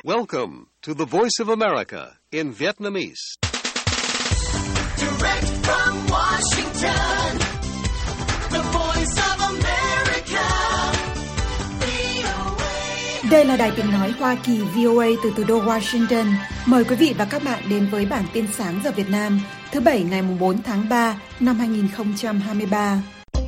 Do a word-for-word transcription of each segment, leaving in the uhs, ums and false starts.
Welcome to the Voice of America in Vietnamese. Direct from Washington, the Voice of America, vê o a. Đây là đài tiếng nói Hoa Kỳ vê o a từ thủ đô Washington. Mời quý vị và các bạn đến với bản tin sáng giờ Việt Nam, thứ Bảy ngày bốn tháng ba năm hai nghìn không trăm hai mươi ba.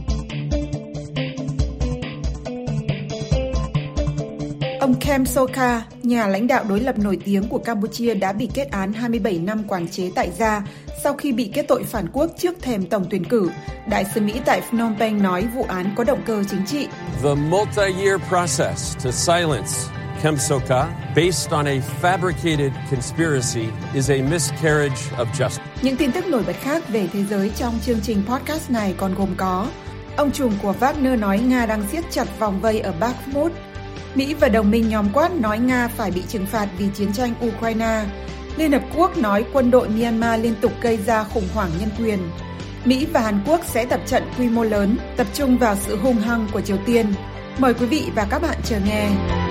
Ông Kem Sokha, nhà lãnh đạo đối lập nổi tiếng của Campuchia đã bị kết án hai mươi bảy năm quản chế tại gia sau khi bị kết tội phản quốc trước thềm tổng tuyển cử. Đại sứ Mỹ tại Phnom Penh nói vụ án có động cơ chính trị. The multi-year process to silence Kem Sokha based on a fabricated conspiracy is a miscarriage of justice. Những tin tức nổi bật khác về thế giới trong chương trình podcast này còn gồm có: ông trùm của Wagner nói Nga đang siết chặt vòng vây ở Bakhmut. Mỹ và đồng minh nhóm Quad nói Nga phải bị trừng phạt vì chiến tranh Ukraine. Liên Hợp Quốc nói quân đội Myanmar liên tục gây ra khủng hoảng nhân quyền. Mỹ và Hàn Quốc sẽ tập trận quy mô lớn, tập trung vào sự hung hăng của Triều Tiên. Mời quý vị và các bạn chờ nghe.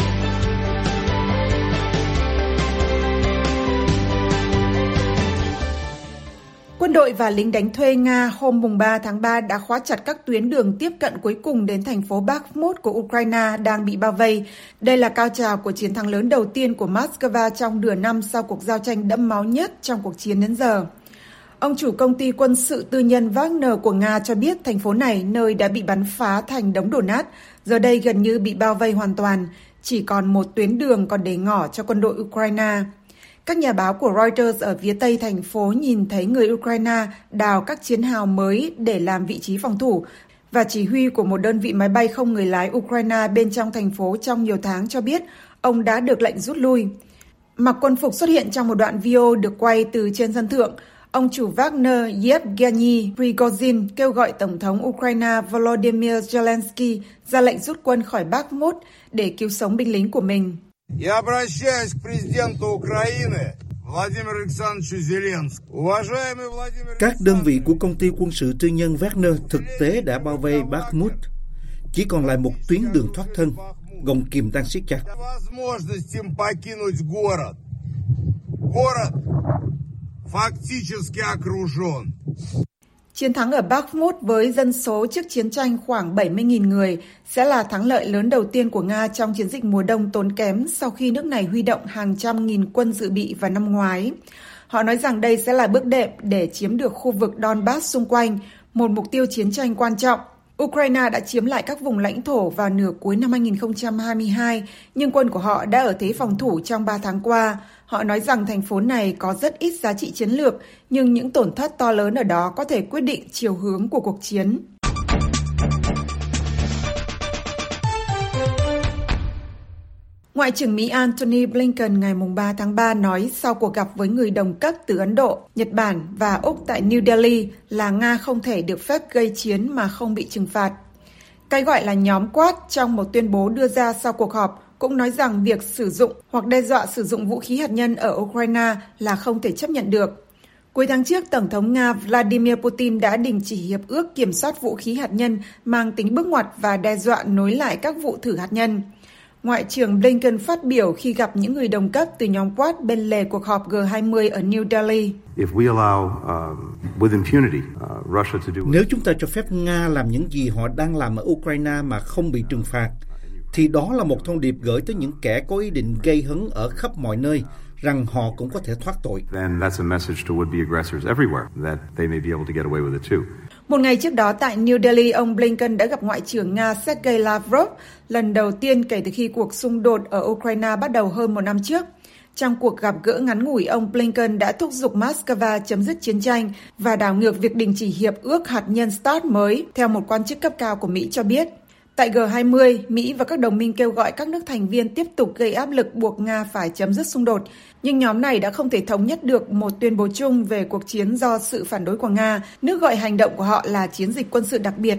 Quân đội và lính đánh thuê Nga hôm ba tháng ba đã khóa chặt các tuyến đường tiếp cận cuối cùng đến thành phố Bakhmut của Ukraine đang bị bao vây. Đây là cao trào của chiến thắng lớn đầu tiên của Moscow trong nửa năm sau cuộc giao tranh đẫm máu nhất trong cuộc chiến đến giờ. Ông chủ công ty quân sự tư nhân Wagner của Nga cho biết thành phố này, nơi đã bị bắn phá thành đống đổ nát, giờ đây gần như bị bao vây hoàn toàn, chỉ còn một tuyến đường còn để ngỏ cho quân đội Ukraine. Các nhà báo của Reuters ở phía tây thành phố nhìn thấy người Ukraine đào các chiến hào mới để làm vị trí phòng thủ, và chỉ huy của một đơn vị máy bay không người lái Ukraine bên trong thành phố trong nhiều tháng cho biết ông đã được lệnh rút lui. Mặc quân phục xuất hiện trong một đoạn video được quay từ trên sân thượng, ông chủ Wagner Yevgeny Prigozhin kêu gọi Tổng thống Ukraine Volodymyr Zelensky ra lệnh rút quân khỏi Bakhmut để cứu sống binh lính của mình. Я обращаюсь к президенту Украины Владимиру Александровичу Зеленскому. Уважаемый Владимир Александрович. Các đơn vị của công ty quân sự tư nhân Wagner thực tế đã bao vây Bakhmut. Chỉ còn lại một tuyến đường thoát thân, gông kìm đang siết chặt. Возможность им покинуть город. Город фактически окружен. Chiến thắng ở Bakhmut với dân số trước chiến tranh khoảng bảy mươi nghìn người sẽ là thắng lợi lớn đầu tiên của Nga trong chiến dịch mùa đông tốn kém sau khi nước này huy động hàng trăm nghìn quân dự bị vào năm ngoái. Họ nói rằng đây sẽ là bước đệm để chiếm được khu vực Donbass xung quanh, một mục tiêu chiến tranh quan trọng. Ukraine đã chiếm lại các vùng lãnh thổ vào nửa cuối năm hai nghìn không trăm hai mươi hai, nhưng quân của họ đã ở thế phòng thủ trong ba tháng qua. Họ nói rằng thành phố này có rất ít giá trị chiến lược, nhưng những tổn thất to lớn ở đó có thể quyết định chiều hướng của cuộc chiến. Ngoại trưởng Mỹ Antony Blinken ngày ba tháng ba nói sau cuộc gặp với người đồng cấp từ Ấn Độ, Nhật Bản và Úc tại New Delhi là Nga không thể được phép gây chiến mà không bị trừng phạt. Cái gọi là nhóm Quad trong một tuyên bố đưa ra sau cuộc họp cũng nói rằng việc sử dụng hoặc đe dọa sử dụng vũ khí hạt nhân ở Ukraine là không thể chấp nhận được. Cuối tháng trước, Tổng thống Nga Vladimir Putin đã đình chỉ hiệp ước kiểm soát vũ khí hạt nhân mang tính bước ngoặt và đe dọa nối lại các vụ thử hạt nhân. Ngoại trưởng Blinken phát biểu khi gặp những người đồng cấp từ nhóm Quad bên lề cuộc họp G hai mươi ở New Delhi. Nếu chúng ta cho phép Nga làm những gì họ đang làm ở Ukraine mà không bị trừng phạt, thì đó là một thông điệp gửi tới những kẻ có ý định gây hấn ở khắp mọi nơi rằng họ cũng có thể thoát tội. Một ngày trước đó tại New Delhi, ông Blinken đã gặp Ngoại trưởng Nga Sergei Lavrov lần đầu tiên kể từ khi cuộc xung đột ở Ukraine bắt đầu hơn một năm trước. Trong cuộc gặp gỡ ngắn ngủi, ông Blinken đã thúc giục Moscow chấm dứt chiến tranh và đảo ngược việc đình chỉ hiệp ước hạt nhân START mới, theo một quan chức cấp cao của Mỹ cho biết. Tại G hai mươi, Mỹ và các đồng minh kêu gọi các nước thành viên tiếp tục gây áp lực buộc Nga phải chấm dứt xung đột, nhưng nhóm này đã không thể thống nhất được một tuyên bố chung về cuộc chiến do sự phản đối của Nga, nước gọi hành động của họ là chiến dịch quân sự đặc biệt.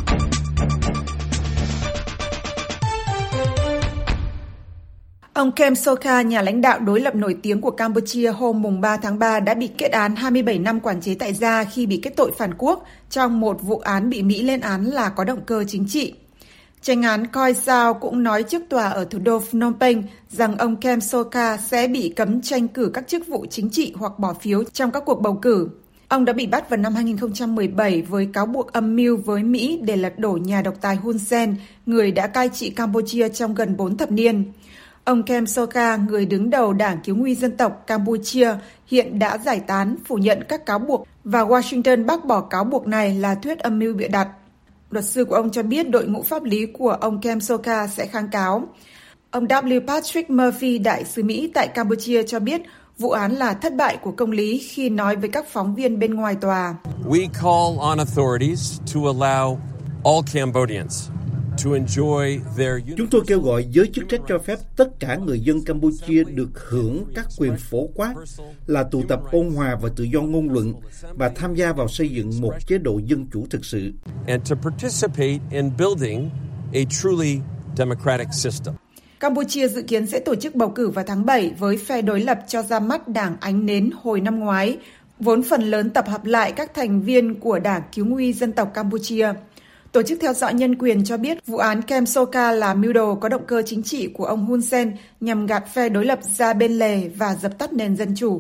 Ông Kem Sokha, nhà lãnh đạo đối lập nổi tiếng của Campuchia hôm ba tháng ba đã bị kết án hai mươi bảy năm quản chế tại gia khi bị kết tội phản quốc trong một vụ án bị Mỹ lên án là có động cơ chính trị. Chánh án Choi Sao cũng nói trước tòa ở thủ đô Phnom Penh rằng ông Kem Sokha sẽ bị cấm tranh cử các chức vụ chính trị hoặc bỏ phiếu trong các cuộc bầu cử. Ông đã bị bắt vào năm hai nghìn không trăm mười bảy với cáo buộc âm mưu với Mỹ để lật đổ nhà độc tài Hun Sen, người đã cai trị Campuchia trong gần bốn thập niên. Ông Kem Sokha, người đứng đầu Đảng Cứu nguy dân tộc Campuchia, hiện đã giải tán, phủ nhận các cáo buộc và Washington bác bỏ cáo buộc này là thuyết âm mưu bịa đặt. Luật sư của ông cho biết đội ngũ pháp lý của ông Kem Sokha sẽ kháng cáo. Ông W. Patrick Murphy, đại sứ Mỹ tại Campuchia cho biết vụ án là thất bại của công lý khi nói với các phóng viên bên ngoài tòa. We call on authorities to allow all Cambodians to enjoy their... Chúng tôi kêu gọi giới chức trách cho phép tất cả người dân Campuchia được hưởng các quyền phổ quát là tụ tập ôn hòa và tự do ngôn luận và tham gia vào xây dựng một chế độ dân chủ thực sự. And to participate in building a truly democratic system. Campuchia dự kiến sẽ tổ chức bầu cử vào tháng bảy với phe đối lập cho ra mắt Đảng Ánh Nến hồi năm ngoái, vốn phần lớn tập hợp lại các thành viên của Đảng Cứu nguy dân tộc Campuchia. Tổ chức theo dõi nhân quyền cho biết vụ án Kem Sokha là mưu đồ có động cơ chính trị của ông Hun Sen nhằm gạt phe đối lập ra bên lề và dập tắt nền dân chủ.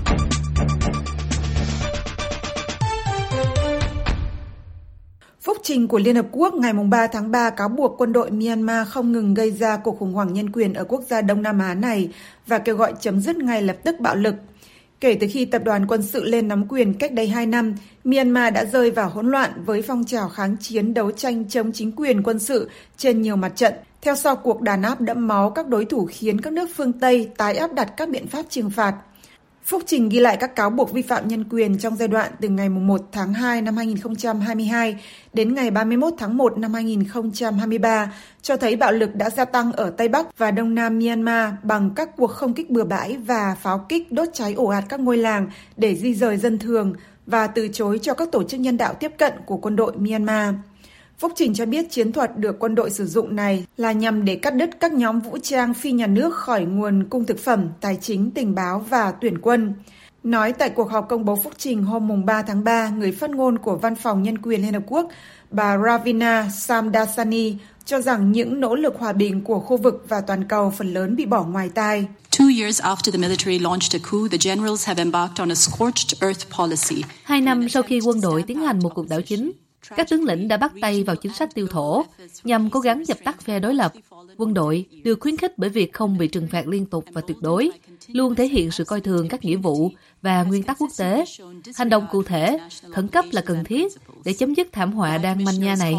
Phúc trình của Liên Hợp Quốc ngày ba tháng ba cáo buộc quân đội Myanmar không ngừng gây ra cuộc khủng hoảng nhân quyền ở quốc gia Đông Nam Á này và kêu gọi chấm dứt ngay lập tức bạo lực. Kể từ khi tập đoàn quân sự lên nắm quyền cách đây hai năm, Myanmar đã rơi vào hỗn loạn với phong trào kháng chiến đấu tranh chống chính quyền quân sự trên nhiều mặt trận. Theo sau cuộc đàn áp đẫm máu các đối thủ khiến các nước phương Tây tái áp đặt các biện pháp trừng phạt. Phúc trình ghi lại các cáo buộc vi phạm nhân quyền trong giai đoạn từ ngày một tháng hai năm hai nghìn không trăm hai mươi hai đến ngày ba mươi mốt tháng một năm hai nghìn không trăm hai mươi ba, cho thấy bạo lực đã gia tăng ở Tây Bắc và Đông Nam Myanmar bằng các cuộc không kích bừa bãi và pháo kích đốt cháy ồ ạt các ngôi làng để di rời dân thường và từ chối cho các tổ chức nhân đạo tiếp cận của quân đội Myanmar. Phúc trình cho biết chiến thuật được quân đội sử dụng này là nhằm để cắt đứt các nhóm vũ trang phi nhà nước khỏi nguồn cung thực phẩm, tài chính, tình báo và tuyển quân. Nói tại cuộc họp công bố phúc trình hôm ba tháng ba, người phát ngôn của Văn phòng Nhân quyền Liên Hợp Quốc, bà Ravina Shamdasani, cho rằng những nỗ lực hòa bình của khu vực và toàn cầu phần lớn bị bỏ ngoài tai. Hai năm sau khi quân đội tiến hành một cuộc đảo chính, các tướng lĩnh đã bắt tay vào chính sách tiêu thổ nhằm cố gắng dập tắt phe đối lập. Quân đội được khuyến khích bởi việc không bị trừng phạt liên tục và tuyệt đối, luôn thể hiện sự coi thường các nghĩa vụ và nguyên tắc quốc tế. Hành động cụ thể, khẩn cấp là cần thiết để chấm dứt thảm họa đang manh nha này.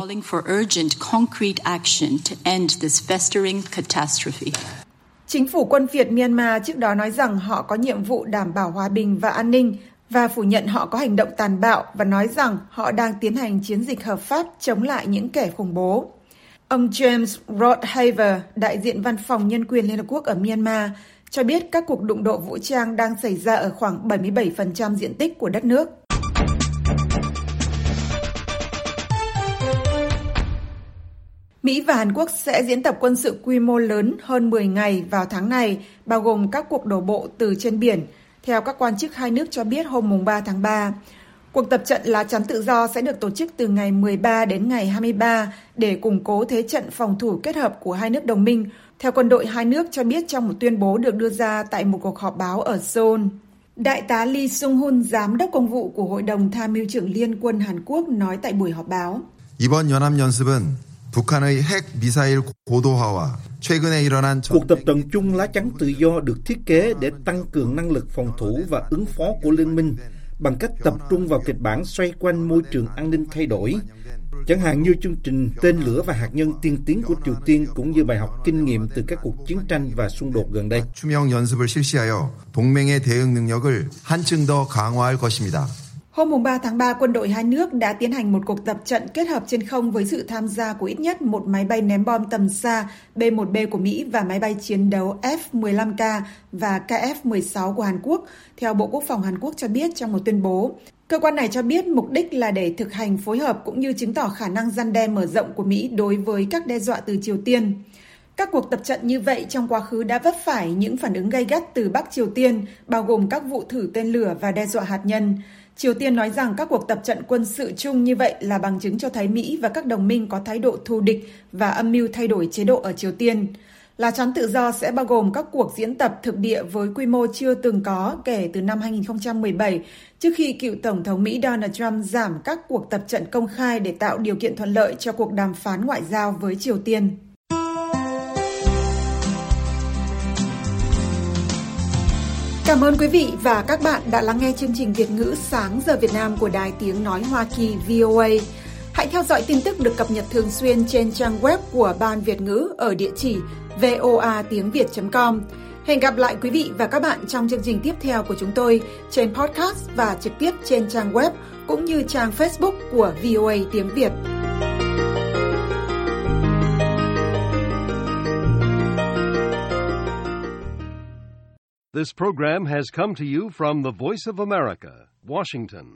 Chính phủ quân Việt Myanmar trước đó nói rằng họ có nhiệm vụ đảm bảo hòa bình và an ninh và phủ nhận họ có hành động tàn bạo và nói rằng họ đang tiến hành chiến dịch hợp pháp chống lại những kẻ khủng bố. Ông James Rothhaver, đại diện Văn phòng Nhân quyền Liên Hợp Quốc ở Myanmar, cho biết các cuộc đụng độ vũ trang đang xảy ra ở khoảng bảy mươi bảy phần trăm diện tích của đất nước. Mỹ và Hàn Quốc sẽ diễn tập quân sự quy mô lớn hơn mười ngày vào tháng này, bao gồm các cuộc đổ bộ từ trên biển, theo các quan chức hai nước cho biết hôm ba tháng ba. Cuộc tập trận lá chắn tự do sẽ được tổ chức từ ngày mười ba đến ngày hai mươi ba để củng cố thế trận phòng thủ kết hợp của hai nước đồng minh, theo quân đội hai nước cho biết trong một tuyên bố được đưa ra tại một cuộc họp báo ở Seoul. Đại tá Lee Sung-hun, giám đốc công vụ của Hội đồng Tham mưu trưởng Liên quân Hàn Quốc nói tại buổi họp báo. 이번 연합연습은 북한의 핵 미사일 고도화와 최근에 일어난 Cuộc tập trận chung lá chắn tự do được thiết kế để tăng cường năng lực phòng thủ và ứng phó của liên minh bằng cách tập trung vào kịch bản xoay quanh môi trường an ninh thay đổi, chẳng hạn như chương trình tên lửa và hạt nhân tiên tiến của Triều Tiên cũng như bài học kinh nghiệm từ các cuộc chiến tranh và xung đột gần đây. 추명 연습을 실시하여 동맹의 대응 능력을 한층 더 강화할 것입니다. Hôm ba tháng ba, quân đội hai nước đã tiến hành một cuộc tập trận kết hợp trên không với sự tham gia của ít nhất một máy bay ném bom tầm xa B một B của Mỹ và máy bay chiến đấu F mười lăm K và K F mười sáu của Hàn Quốc, theo Bộ Quốc phòng Hàn Quốc cho biết trong một tuyên bố. Cơ quan này cho biết mục đích là để thực hành phối hợp cũng như chứng tỏ khả năng răn đe mở rộng của Mỹ đối với các đe dọa từ Triều Tiên. Các cuộc tập trận như vậy trong quá khứ đã vấp phải những phản ứng gay gắt từ Bắc Triều Tiên, bao gồm các vụ thử tên lửa và đe dọa hạt nhân. Triều Tiên nói rằng các cuộc tập trận quân sự chung như vậy là bằng chứng cho thấy Mỹ và các đồng minh có thái độ thù địch và âm mưu thay đổi chế độ ở Triều Tiên. Lá chắn tự do sẽ bao gồm các cuộc diễn tập thực địa với quy mô chưa từng có kể từ năm hai nghìn không trăm mười bảy, trước khi cựu Tổng thống Mỹ Donald Trump giảm các cuộc tập trận công khai để tạo điều kiện thuận lợi cho cuộc đàm phán ngoại giao với Triều Tiên. Cảm ơn quý vị và các bạn đã lắng nghe chương trình Việt ngữ Sáng giờ Việt Nam của Đài Tiếng Nói Hoa Kỳ vê o a. Hãy theo dõi tin tức được cập nhật thường xuyên trên trang web của Ban Việt ngữ ở địa chỉ voa tiếng việt chấm com. Hẹn gặp lại quý vị và các bạn trong chương trình tiếp theo của chúng tôi trên podcast và trực tiếp trên trang web cũng như trang Facebook của vê o a Tiếng Việt. This program has come to you from the Voice of America, Washington.